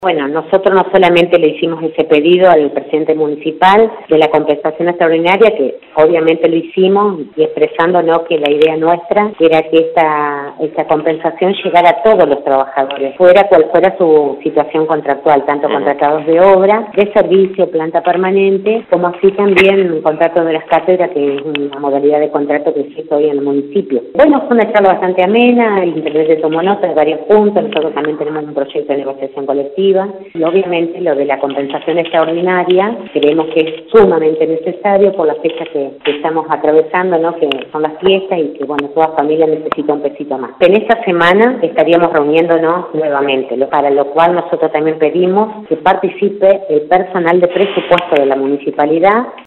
Bueno, nosotros no solamente le hicimos ese pedido al presidente municipal de la compensación extraordinaria, que obviamente lo hicimos y expresando, ¿no?, que la idea nuestra era que esta compensación llegara a todos los trabajadores, fuera cual fuera su situación contractual, tanto contratados de obra, de servicio, planta permanente, como así también un contrato de las cátedras, que es una modalidad de contrato que existe hoy en el municipio. Bueno, fue una charla bastante amena, el intendente tomó nota de varios puntos, nosotros también tenemos un proyecto de negociación colectiva, y obviamente lo de la compensación extraordinaria creemos que es sumamente necesario por las fechas que estamos atravesando, ¿no?, que son las fiestas y que, bueno, toda familia necesita un pesito más. En esta semana estaríamos reuniéndonos nuevamente, para lo cual nosotros también pedimos que participe el personal de presupuesto de la municipalidad